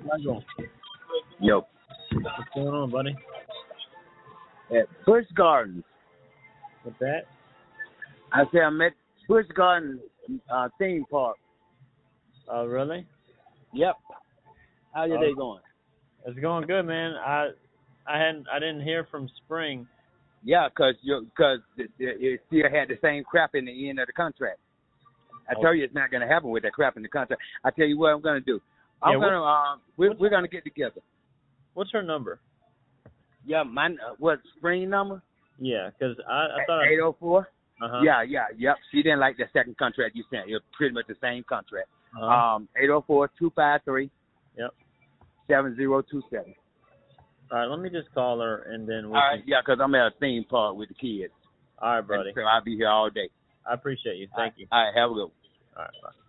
Michael, Yo. what's going on, buddy? At Busch Gardens. What's that? I said I'm at Busch Gardens theme park. Oh, really? Yep. How's your day going? It's going good, man. I didn't hear from Spring. Yeah, because it still had the same crap in the end of the contract. I tell you it's not going to happen with that crap in the contract. I tell you what I'm going to do. We're going to get together. What's her number? Yeah, what, Spring number? Yeah, because I thought 804? Uh-huh. Yep. She didn't like the second contract you sent. It was pretty much the same contract. Uh-huh. 804-253. Yep. 7027. All right, let me just call her and then All right, yeah, because I'm at a theme park with the kids. All right, buddy. And so I'll be here all day. I appreciate you. Thank you. All right, have a good one. All right, bye.